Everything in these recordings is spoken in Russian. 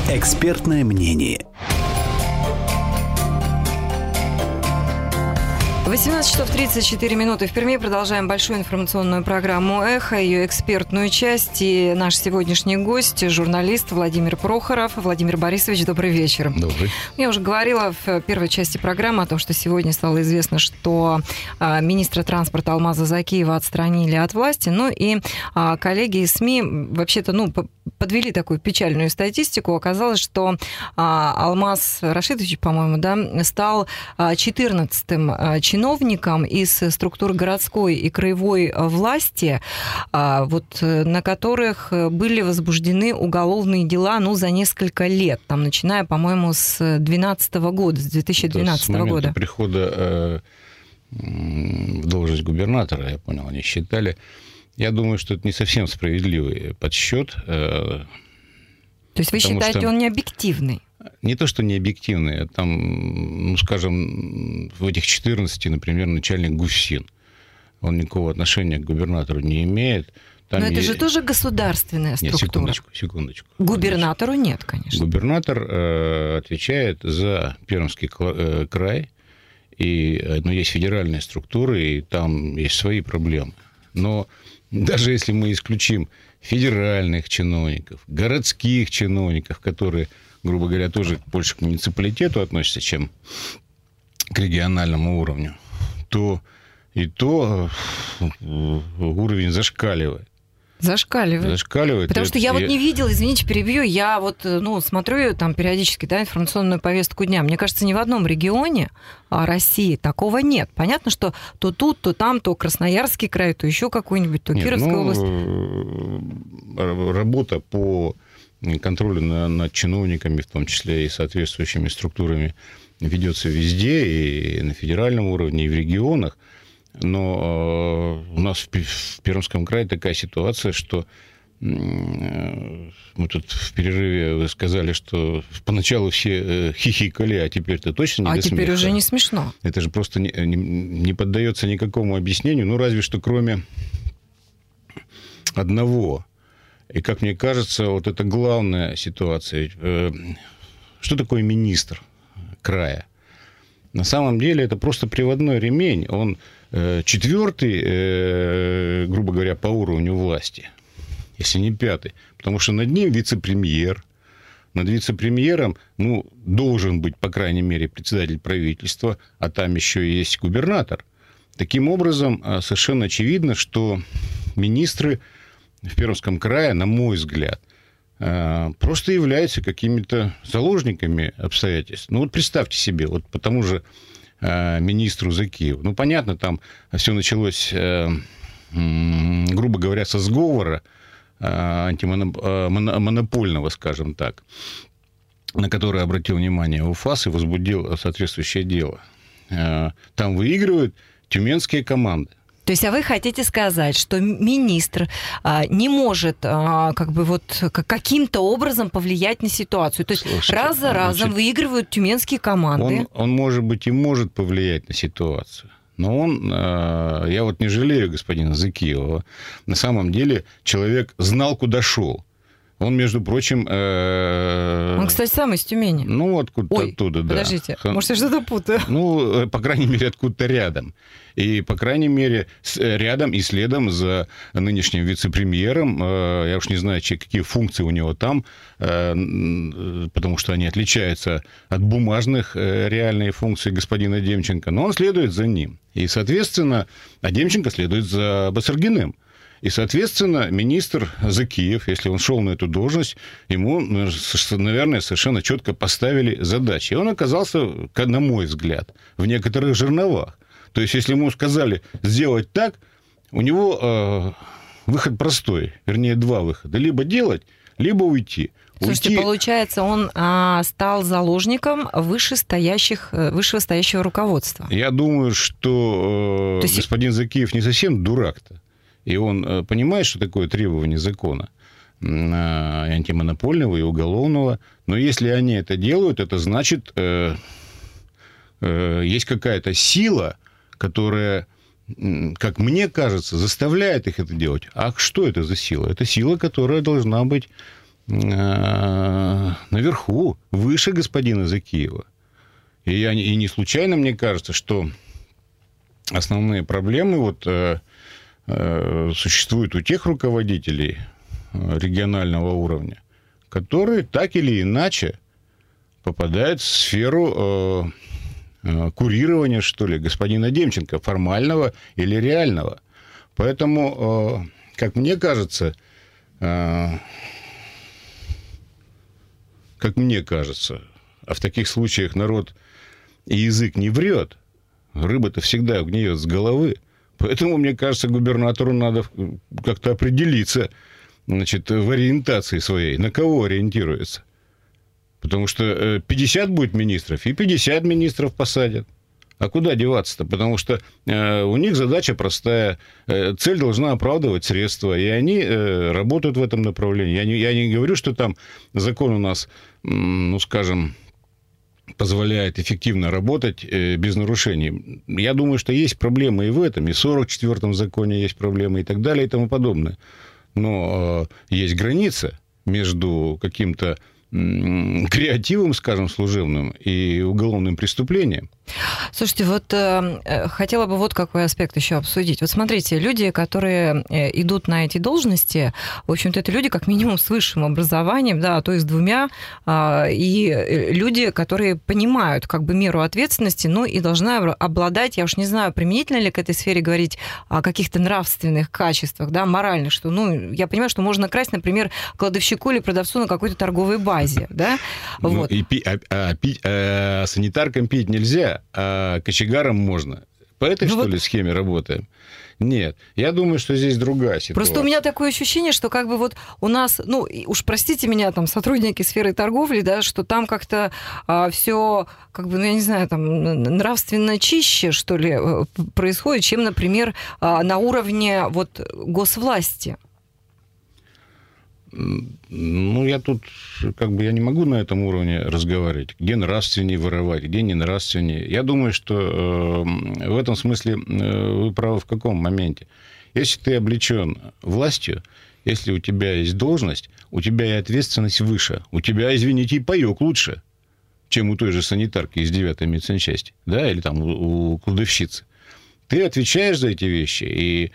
Экспертное мнение. 18 часов 34 минуты в Перми. Продолжаем большую информационную программу «Эхо», ее экспертную часть. И наш сегодняшний гость, журналист Владимир Прохоров. Владимир Борисович, добрый вечер. Добрый. Я уже говорила в первой части программы о том, что сегодня стало известно, что министра транспорта Алмаза Закиева отстранили от власти. Ну и коллеги из СМИ вообще-то подвели такую печальную статистику. Оказалось, что Алмаз Рашидович, по-моему, стал 14-м чиновником из структур городской и краевой власти, на которых были возбуждены уголовные дела за несколько лет, начиная, по-моему, с 2012 года, с 2012 года. С момента прихода в должность губернатора, я понял, они считали. Я думаю, что это не совсем справедливый подсчет. То есть вы считаете, он не объективный? Не то, что не объективный, там, скажем, в этих 14, например, начальник ГУФСИН. Он никакого отношения к губернатору не имеет. Там но это же тоже государственная структура. Нет, секундочку. Губернатору нет, конечно. Губернатор отвечает за Пермский край, но есть федеральные структуры, и там есть свои проблемы. Но даже если мы исключим федеральных чиновников, городских чиновников, которые, грубо говоря, тоже больше к муниципалитету относятся, чем к региональному уровню, то уровень зашкаливает. Зашкаливает. Потому что я не видела, извините, перебью, я смотрю там периодически информационную повестку дня. Мне кажется, ни в одном регионе России такого нет. Понятно, что то тут, то там, то Красноярский край, то еще какой-нибудь, то Кировская область. Работа по контролю над чиновниками, в том числе и соответствующими структурами, ведется везде, и на федеральном уровне, и в регионах. Но у нас в Пермском крае такая ситуация, что мы тут в перерыве вы сказали, что поначалу все хихикали, а теперь-то точно не до смеха. А теперь уже не смешно. Это же просто не поддается никакому объяснению, разве что кроме одного. И, как мне кажется, вот это главная ситуация. Что такое министр края? На самом деле это просто приводной ремень. Он четвертый, грубо говоря, по уровню власти, если не пятый. Потому что над ним вице-премьер. Над вице-премьером должен быть, по крайней мере, председатель правительства, а там еще и есть губернатор. Таким образом, совершенно очевидно, что министры в Пермском крае, на мой взгляд, просто являются какими-то заложниками обстоятельств. Представьте себе, по тому же министру Закиеву. Понятно, там все началось, грубо говоря, со сговора антимонопольного, скажем так, на который обратил внимание УФАС и возбудил соответствующее дело. Там выигрывают тюменские команды. То есть, вы хотите сказать, что министр не может каким-то образом повлиять на ситуацию? То есть, раз за разом выигрывают тюменские команды. Он, может быть, и может повлиять на ситуацию. Но я не жалею господина Закиева. На самом деле, человек знал, куда шел. Он, между прочим... Он, кстати, сам из Тюмени. Оттуда, да. Подождите, может, я что-то путаю? По крайней мере, откуда-то рядом. И, по крайней мере, рядом и следом за нынешним вице-премьером, я уж не знаю, какие функции у него там, потому что они отличаются от бумажных реальных функций господина Демченко, но он следует за ним. И, соответственно, Демченко следует за Басаргиным. И, соответственно, министр Закиев, если он шел на эту должность, ему, наверное, совершенно четко поставили задачи. И он оказался, на мой взгляд, в некоторых жерновах. То есть, если ему сказали сделать так, у него выход простой, вернее, два выхода. Либо делать, либо уйти. Слушайте, получается, он стал заложником вышестоящего руководства. Я думаю, что господин Закиев не совсем дурак-то. И он понимает, что такое требование закона антимонопольного и уголовного. Но если они это делают, это значит, есть какая-то сила, которая, как мне кажется, заставляет их это делать. А что это за сила? Это сила, которая должна быть наверху, выше господина Закиева. И не случайно, мне кажется, что основные проблемы существуют у тех руководителей регионального уровня, которые так или иначе попадают в сферу курирования, что ли, господина Демченко, формального или реального. Поэтому, как мне кажется, а в таких случаях народ и язык не врет, рыба-то всегда гниет с головы. Поэтому, мне кажется, губернатору надо как-то определиться, в ориентации своей, на кого ориентируется. Потому что 50 будет министров, и 50 министров посадят. А куда деваться-то? Потому что у них задача простая. Цель должна оправдывать средства. И они работают в этом направлении. Я не говорю, что там закон у нас, позволяет эффективно работать без нарушений. Я думаю, что есть проблемы и в этом. И в 44-м законе есть проблемы и так далее и тому подобное. Но есть граница между каким-то креативом, служебным и уголовным преступлением. Слушайте, хотела бы какой аспект еще обсудить. Смотрите, люди, которые идут на эти должности, в общем-то, это люди как минимум с высшим образованием, да, а то и с 2, и люди, которые понимают меру ответственности, и должны обладать, я уж не знаю, применительно ли к этой сфере говорить о каких-то нравственных качествах, да, моральных, что, я понимаю, что можно красть, например, кладовщику или продавцу на какой-то торговой базе, да? Санитаркам пить нельзя, а кочегарам можно. По этой, что ли, схеме работаем? Нет. Я думаю, что здесь другая ситуация. Просто у меня такое ощущение, что у нас, уж простите меня, сотрудники сферы торговли, да, что там как-то все, я не знаю, нравственно чище, что ли, происходит, чем, например, на уровне госвласти. Я тут, я не могу на этом уровне разговаривать, где нравственнее воровать, где не нравственнее. Я думаю, что в этом смысле вы правы в каком моменте. Если ты облечен властью, если у тебя есть должность, у тебя и ответственность выше. У тебя, извините, и паёк лучше, чем у той же санитарки из 9-й медсанчасти, да, или у кладовщицы. Ты отвечаешь за эти вещи, и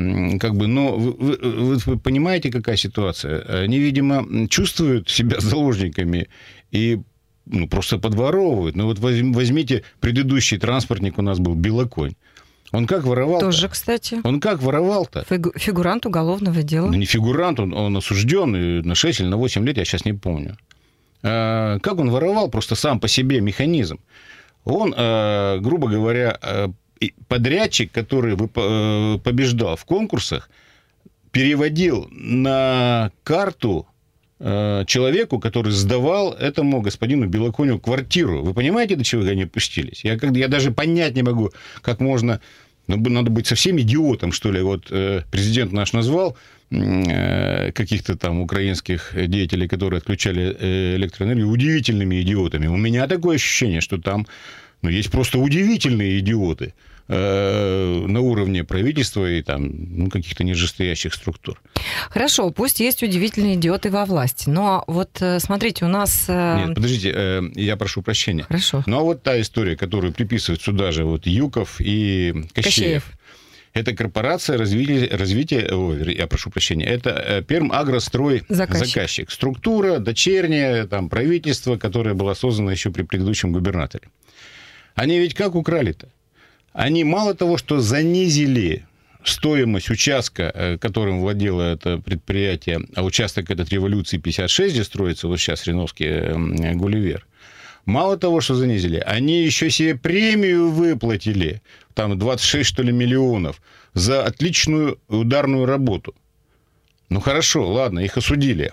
вы понимаете, какая ситуация? Они, видимо, чувствуют себя заложниками и просто подворовывают. Возьмите, предыдущий транспортник у нас был Белоконь. Он как воровал-то? Тоже, кстати. Он как воровал-то? Фигурант уголовного дела. Не фигурант, он осужден на 6 или на 8 лет, я сейчас не помню. Как он воровал? Просто сам по себе механизм. Он, грубо говоря, подрядчик, который побеждал в конкурсах, переводил на карту человеку, который сдавал этому господину Белоконю квартиру. Вы понимаете, до чего они опустились? Я даже понять не могу, как можно... Надо быть совсем идиотом, что ли. Президент наш назвал каких-то украинских деятелей, которые отключали электроэнергию, удивительными идиотами. У меня такое ощущение, что там есть просто удивительные идиоты на уровне правительства и каких-то нижестоящих структур. Хорошо, пусть есть удивительные идиоты во власти, но смотрите, у нас... Нет, подождите, я прошу прощения. Хорошо. Но та история, которую приписывают сюда же Юков и Кощеев. Это корпорация развития, я прошу прощения, это Пермагрострой заказчик. Структура дочерняя, правительство, которое было создано еще при предыдущем губернаторе. Они ведь как украли-то? Они мало того, что занизили стоимость участка, которым владело это предприятие, а участок этот Революции 56, где строится сейчас Реновский Гулливер, мало того, что занизили, они еще себе премию выплатили, 26, что ли, миллионов, за отличную ударную работу. Хорошо, ладно, их осудили.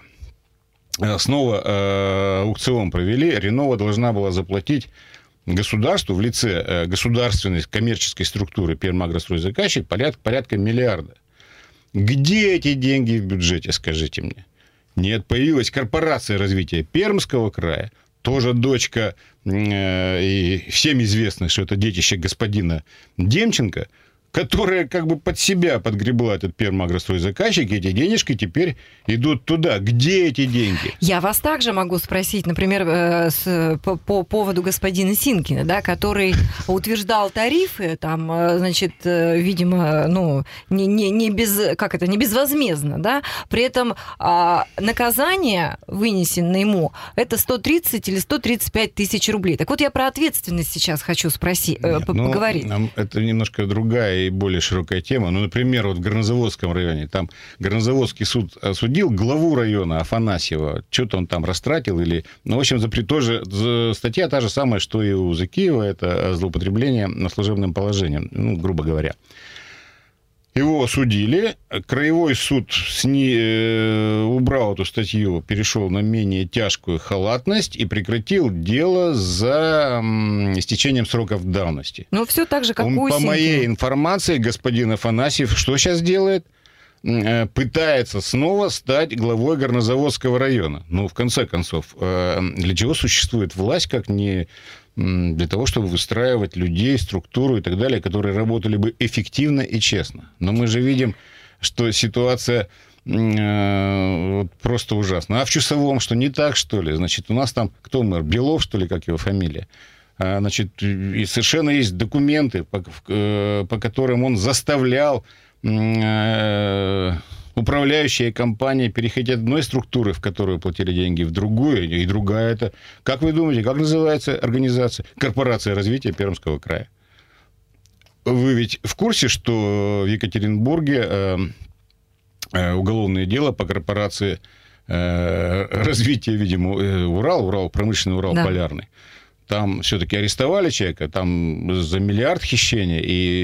Снова аукцион провели, Ренова должна была заплатить государству в лице государственной коммерческой структуры Пермагростройзаказчик порядка миллиарда. Где эти деньги в бюджете, скажите мне? Нет, появилась корпорация развития Пермского края, тоже дочка, и всем известно, что это детище господина Демченко, которая как бы под себя подгребла этот Пермагростройзаказчик, и эти денежки теперь идут туда. Где эти деньги? Я вас также могу спросить, например, по поводу господина Синкина, да, который утверждал тарифы, там, значит, видимо, ну, не безвозмездно, да, при этом наказание, вынесенное ему, это 130 или 135 тысяч рублей. Так вот, я про ответственность сейчас хочу поговорить. Это немножко другая и более широкая тема. Ну, например, вот в Горнозаводском районе, там Горнозаводский суд осудил главу района Афанасьева, что-то он там растратил или... Ну, в общем, тоже статья та же самая, что и у Закиева, это злоупотребление служебным положением, ну, грубо говоря. Его осудили, краевой суд убрал эту статью, перешел на менее тяжкую халатность и прекратил дело за истечением сроков давности. Ну, все так же, как у Синкина. По моей информации, господин Афанасьев что сейчас делает? Пытается снова стать главой Горнозаводского района. Ну, в конце концов, для чего существует власть, как не для того, чтобы выстраивать людей, структуру и так далее, которые работали бы эффективно и честно. Но мы же видим, что ситуация просто ужасна. А в Чусовом что, не так, что ли? Значит, у нас там, кто мэр? Белов, что ли, как его фамилия? Значит, и совершенно есть документы, по которым он заставлял управляющие компании переходить от одной структуры, в которую платили деньги, в другую, и другая это... Как вы думаете, как называется организация? Корпорация развития Пермского края. Вы ведь в курсе, что в Екатеринбурге уголовное дело по корпорации развития, видимо, Урал, промышленный Урал, да. Полярный. Там все-таки арестовали человека, там за миллиард хищения,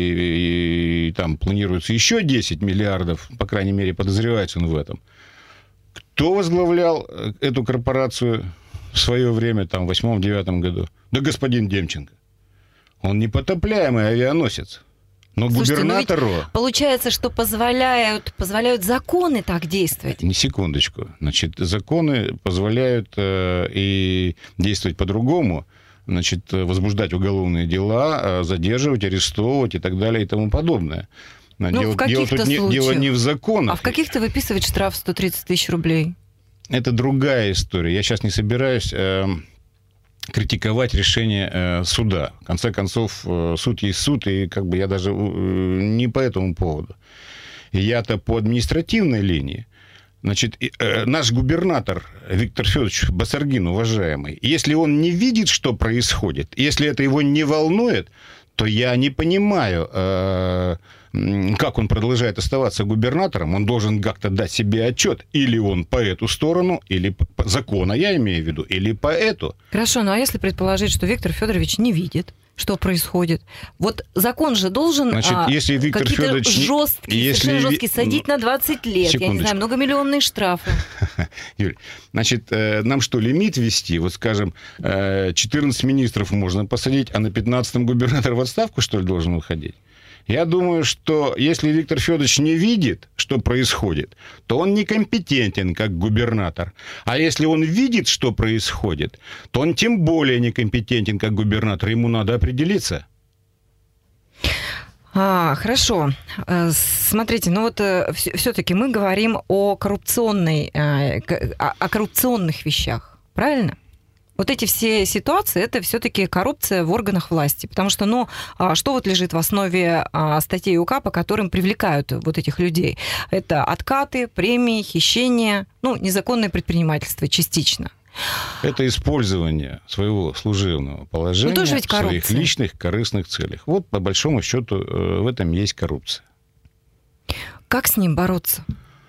и там планируется еще 10 миллиардов, по крайней мере, подозревается он в этом. Кто возглавлял эту корпорацию в свое время, там, в 2008-2009 году? Да господин Демченко. Он непотопляемый авианосец. Но слушайте, губернатору... получается, что позволяют законы так действовать? Не секундочку. Значит, законы позволяют и действовать по-другому. Значит, возбуждать уголовные дела, задерживать, арестовывать и так далее и тому подобное. Дело не в законах. А в каких-то выписывать штраф 130 тысяч рублей? Это другая история. Я сейчас не собираюсь критиковать решение суда. В конце концов, суд есть суд, и как бы я даже не по этому поводу. Я-то по административной линии. Значит, наш губернатор Виктор Федорович Басаргин, уважаемый, если он не видит, что происходит, если это его не волнует, то я не понимаю, как он продолжает оставаться губернатором. Он должен как-то дать себе отчет. Или он по эту сторону, или по закона, я имею в виду, или по эту. Хорошо, ну а если предположить, что Виктор Федорович не видит, что происходит? Вот закон же должен если Виктор Федорович совершенно жесткий, садить на 20 лет, я не знаю, многомиллионные штрафы. Юль, значит, нам что, лимит ввести? Вот, скажем, 14 министров можно посадить, а на 15-м губернатор в отставку, что ли, должен уходить? Я думаю, что если Виктор Федорович не видит, что происходит, то он некомпетентен как губернатор. А если он видит, что происходит, то он тем более некомпетентен как губернатор. Ему надо определиться. Хорошо. Смотрите, ну вот все-таки мы говорим о коррупционных вещах, правильно? Вот эти все ситуации, это все-таки коррупция в органах власти. Потому что, что вот лежит в основе статей УК, по которым привлекают вот этих людей? Это откаты, премии, хищения, незаконное предпринимательство частично. Это использование своего служебного положения в своих личных корыстных целях. Вот, по большому счету, в этом есть коррупция. Как с ним бороться?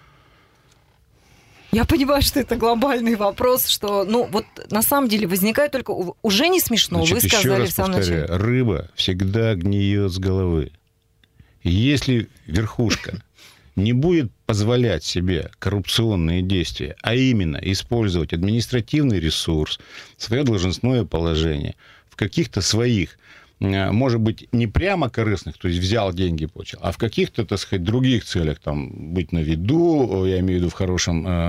Я понимаю, что это глобальный вопрос, что, вот на самом деле возникает только... Уже не смешно, значит, вы сказали в самом начале. Рыба всегда гниет с головы. И если верхушка не будет позволять себе коррупционные действия, а именно использовать административный ресурс, свое должностное положение в каких-то своих, может быть, не прямо корыстных, то есть взял деньги, получил, а в каких-то, так сказать, других целях, там, быть на виду, я имею в виду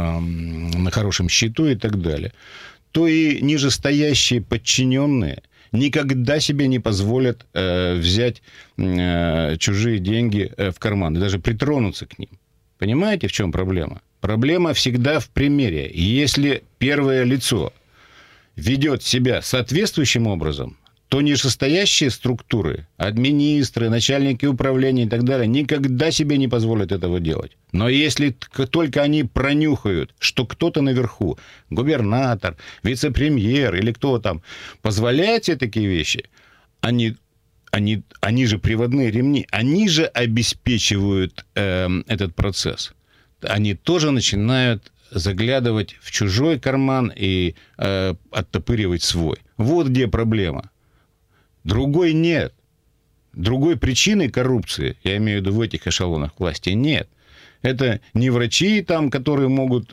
на хорошем счету и так далее, то и нижестоящие подчиненные никогда себе не позволят взять чужие деньги в карман и даже притронуться к ним. Понимаете, в чем проблема? Проблема всегда в примере. Если первое лицо ведет себя соответствующим образом, то нижестоящие структуры, администры, начальники управления и так далее, никогда себе не позволят этого делать. Но если только они пронюхают, что кто-то наверху, губернатор, вице-премьер или кто там, позволяет себе такие вещи, они же приводные ремни, они же обеспечивают этот процесс. Они тоже начинают заглядывать в чужой карман и оттопыривать свой. Вот где проблема. Другой нет. Другой причины коррупции, я имею в виду в этих эшелонах власти, нет. Это не врачи, там, которые могут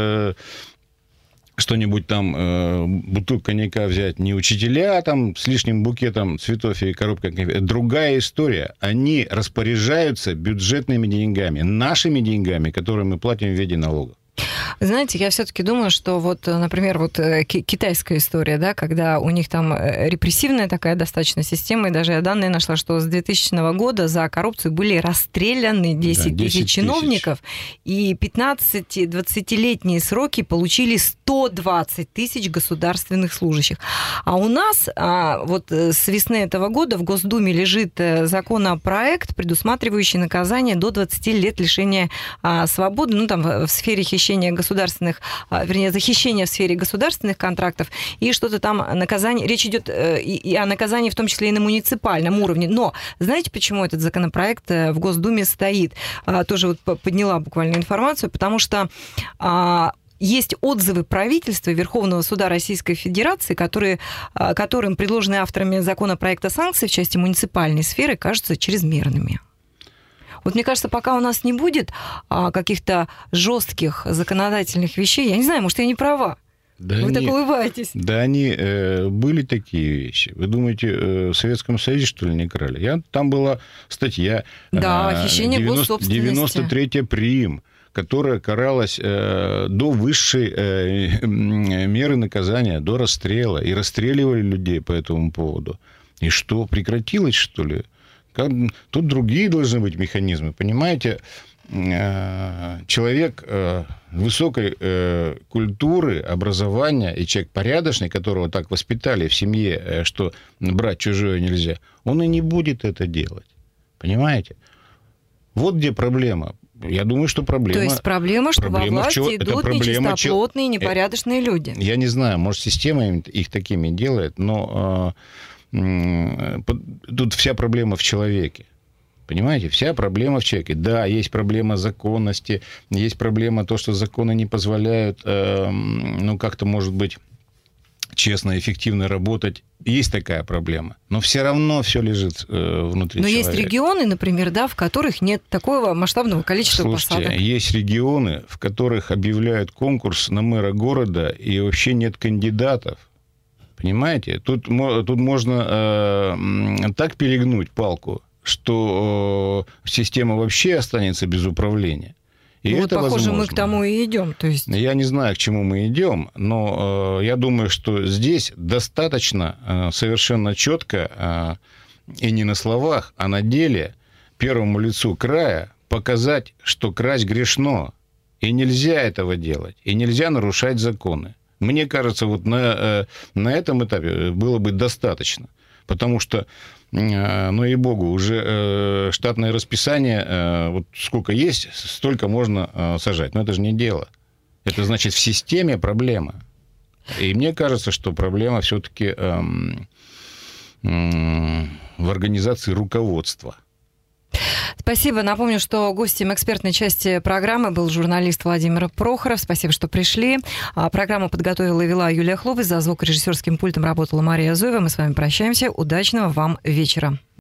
что-нибудь там, бутылку коньяка взять, не учителя там, с лишним букетом цветов и коробкой. Другая история. Они распоряжаются бюджетными деньгами, нашими деньгами, которые мы платим в виде налогов. Знаете, я все-таки думаю, что вот, например, вот китайская история, да, когда у них там репрессивная такая достаточно система, и даже я данные нашла, что с 2000 года за коррупцию были расстреляны 10 тысяч чиновников, и 15-20-летние сроки получили 120 тысяч государственных служащих. А у нас вот с весны этого года в Госдуме лежит законопроект, предусматривающий наказание до 20 лет лишения свободы, ну, там, в сфере хищения государственных, вернее, захищения в сфере государственных контрактов, и что-то там наказание, речь идет и о наказании в том числе и на муниципальном уровне. Но знаете, почему этот законопроект в Госдуме стоит? Тоже вот подняла буквально информацию, потому что есть отзывы правительства и Верховного суда Российской Федерации, которым предложены авторами законопроекта санкции в части муниципальной сферы кажутся чрезмерными. Вот мне кажется, пока у нас не будет каких-то жестких законодательных вещей, я не знаю, может, я не права. Да вы так улыбаетесь. Да, они были такие вещи. Вы думаете, в Советском Союзе, что ли, не крали? Там была статья хищение госсобственности. 93-я прим., которая каралась до высшей меры наказания, до расстрела. И расстреливали людей по этому поводу. И что, прекратилось, что ли? Тут другие должны быть механизмы, понимаете? Человек высокой культуры, образования и человек порядочный, которого так воспитали в семье, что брать чужое нельзя, он и не будет это делать. Понимаете? Вот где проблема. Я думаю, что проблема... То есть проблема, что во власти идут нечистоплотные, непорядочные люди. Я не знаю, может, система их такими делает, но... Тут вся проблема в человеке. Понимаете? Вся проблема в человеке. Да, есть проблема законности, есть проблема то, что законы не позволяют, как-то, может быть, честно, эффективно работать. Есть такая проблема. Но все равно все лежит внутри человека. Но есть регионы, например, да, в которых нет такого масштабного количества посадок. Есть регионы, в которых объявляют конкурс на мэра города, и вообще нет кандидатов. Понимаете? Тут можно так перегнуть палку, что система вообще останется без управления. И вот, это похоже, возможно. Мы к тому и идем. То есть... Я не знаю, к чему мы идем, но я думаю, что здесь достаточно совершенно четко и не на словах, а на деле первому лицу края показать, что красть грешно, и нельзя этого делать, и нельзя нарушать законы. Мне кажется, вот на этом этапе было бы достаточно. Потому что, ну и богу, уже штатное расписание, вот сколько есть, столько можно сажать. Но это же не дело. Это значит, в системе проблема. И мне кажется, что проблема все-таки в организации руководства. Спасибо. Напомню, что гостем экспертной части программы был журналист Владимир Прохоров. Спасибо, что пришли. Программу подготовила и вела Юлия Хлобыс. За звукорежиссерским пультом работала Мария Зуева. Мы с вами прощаемся. Удачного вам вечера.